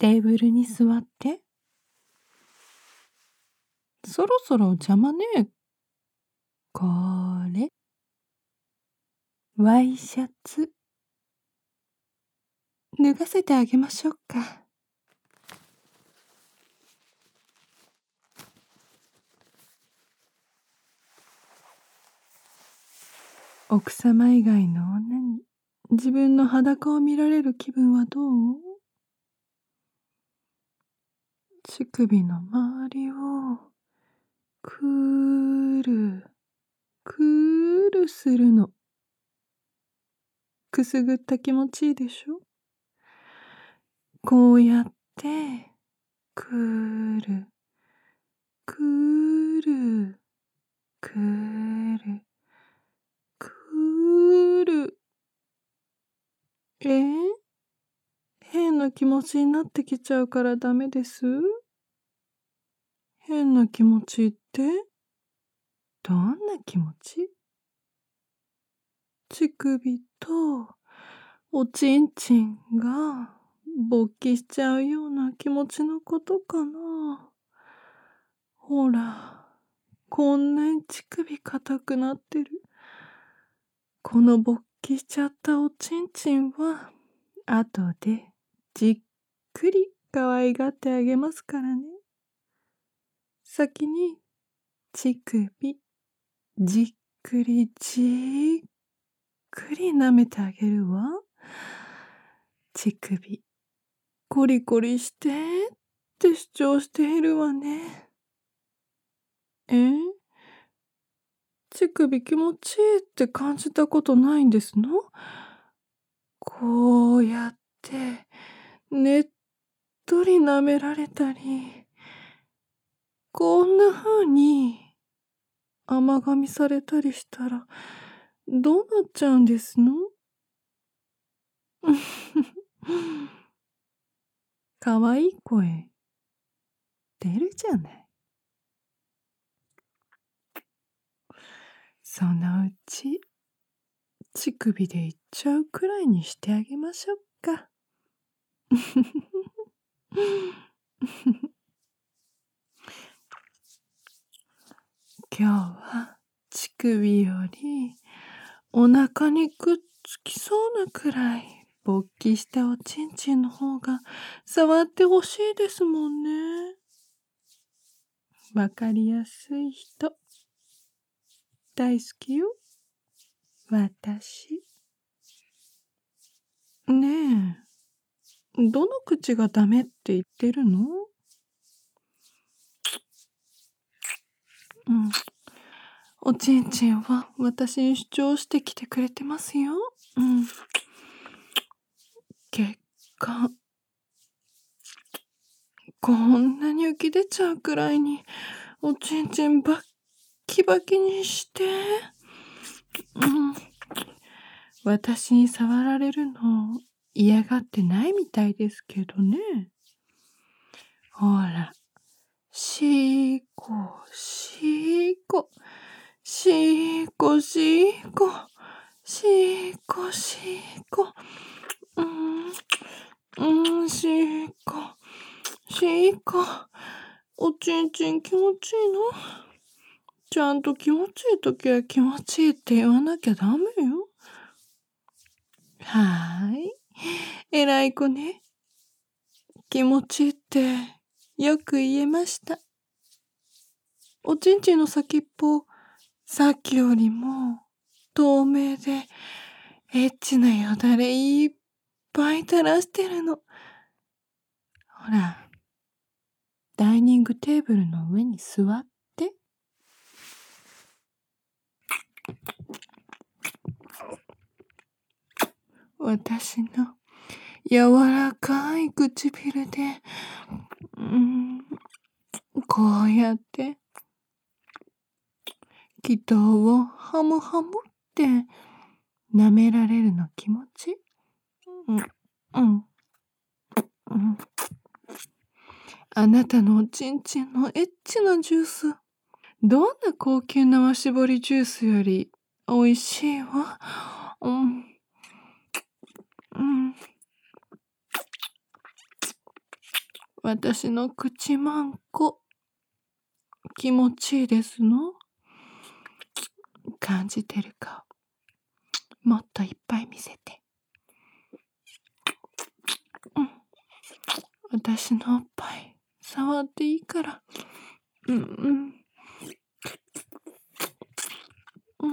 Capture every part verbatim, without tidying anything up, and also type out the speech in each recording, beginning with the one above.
テーブルに座って。そろそろ邪魔ね。これ。ワイシャツ。脱がせてあげましょうか。奥様以外の女に自分の裸を見られる気分はどう？乳首の周りをくーるくーるするの。くすぐった気持ちいいでしょ？こうやってくーるくーるくーるくーる。えー、変な気持ちになってきちゃうからダメです。変な気持ちってどんな気持ち？乳首とおちんちんが勃起しちゃうような気持ちのことかな。ほら、こんなに乳首硬くなってる。この勃起しちゃったおちんちんは後でじっくり可愛がってあげますからね。先に乳首じっくりじっくり舐めてあげるわ。乳首コリコリしてって主張しているわね。え？乳首気持ちいいって感じたことないんですの？こうやってねっとり舐められたり、こんな風に甘噛みされたりしたらどうなっちゃうんですの？かわいい声出るじゃない。そのうち乳首でいっちゃうくらいにしてあげましょうか。今日は乳首よりお腹にくっつきそうなくらい勃起したおちんちんの方が触ってほしいですもんね。わかりやすい人大好きよ。私。ねえ、どの口がダメって言ってるの？うん。おちんちんは私に主張してきてくれてますよ。うん。血管。こんなに浮き出ちゃうくらいにおちんちんバッキバキにして。うん。私に触られるの嫌がってないみたいですけどね。ほら。しーこ、しーこ、しーこ、しーこ、しーこ、しーこ、うーん、うん、しーこ、しーこ、おちんちん気持ちいいの？ちゃんと気持ちいいときは気持ちいいって言わなきゃダメよ。はーい、偉い子ね。気持ちいいってよく言えました。おちんちんの先っぽ、さっきよりも透明でエッチなよだれいっぱい垂らしてるの。ほら、ダイニングテーブルの上に座って。私の柔らかい唇で、うん、こうやって気筒をハムハムって舐められるの気持ち？うん、うん、うん。あなたのおちんちんのエッチなジュース、どんな高級なわしぼりジュースより美味しいわ。うん、うん。 私の口まんこ、気持ちいいですの？感じてるか？もっといっぱい見せて。うん。私のおっぱい、触っていいから。うんうん。うん。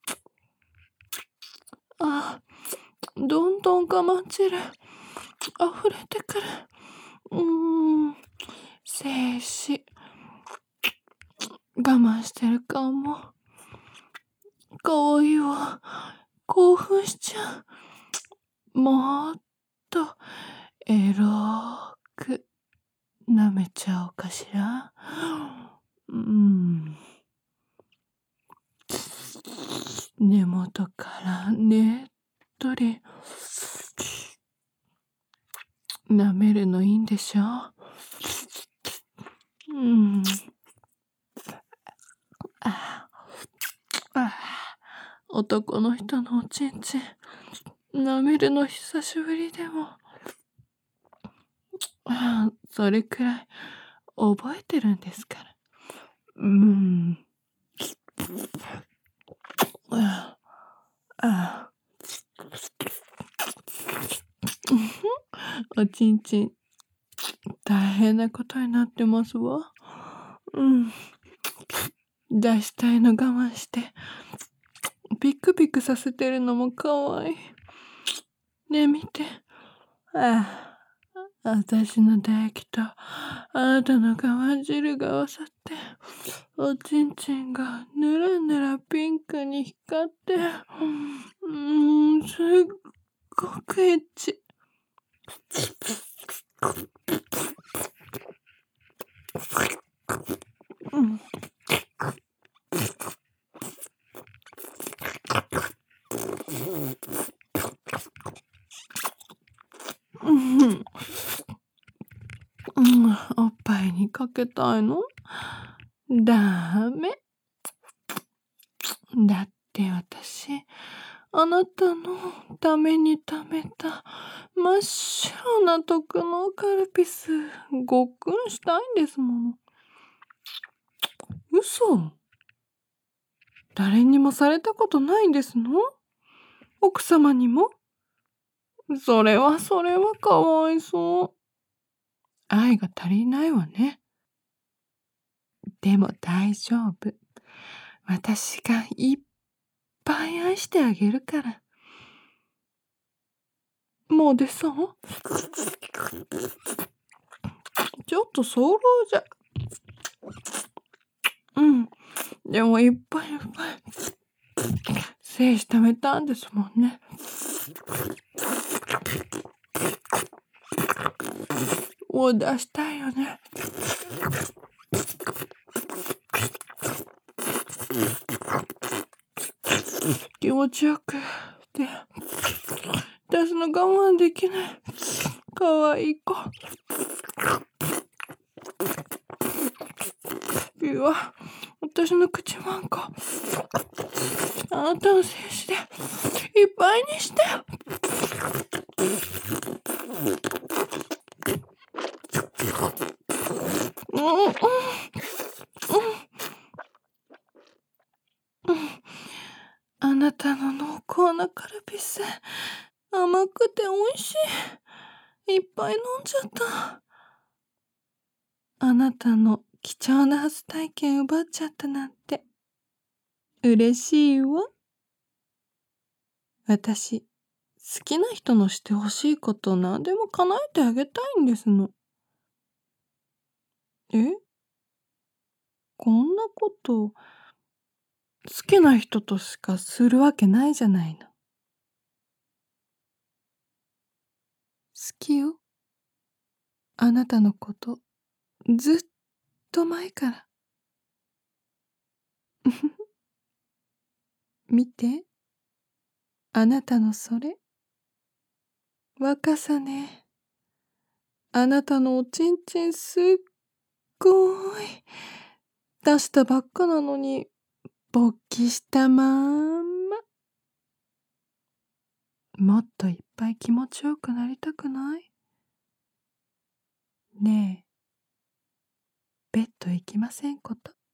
あ、どんどん我慢汁、溢れてくる。うーん。静止。我慢してる顔も、かわいいわ。興奮しちゃう。もっと、エロく、舐めちゃおうかしら。うん。根元からねっとり、舐めるのいいんでしょ？うん。ああ、男の人のおちんちん、舐めるの久しぶりでも、ああ、それくらい覚えてるんですから。うん。ああ、ああ。おちんちん、大変なことになってますわ。うん。出したいの我慢して、ピクピクさせてるのもかわいい。ねえ見て。ああ、私の唾液と、あなたの我慢汁が合わさって、おちんちんがぬらぬらピンクに光って、うーん、すっごくエッチ。うん。うん。うん、おっぱいにかけたいの？ダメ。だって私、あなたのために食べた真っ白な特のカルピス、ごっくんしたいんですもの。嘘？誰にもされたことないんですの？奥様にも？それはそれはかわいそう。愛が足りないわね。でも大丈夫。私がいっぱい愛してあげるから。もうでさ、ちょっと早漏じゃ。うん。でもいっぱいいっぱい、精子貯めたんですもんね。を出したいよね。気持ちよくて、出すの我慢できない。かわいい子。いいわ。私の口まんこ、あなたの精子でいっぱいにして。うんうんうんうん。あなたの濃厚なカルピス、甘くて美味しい。いっぱい飲んじゃった。あなたの貴重な初体験奪っちゃったなんて、嬉しいわ。私、好きな人のしてほしいこと何でも叶えてあげたいんですの。え？こんなこと、好きな人としかするわけないじゃないの。好きよ。あなたのこと、ずっと前から。見て。あなたのそれ。若さね。あなたのおちんちんすっごーい。出したばっかなのに、勃起したまーんま。もっといっぱい気持ちよくなりたくない？ ねえ、ベッド行きませんこと。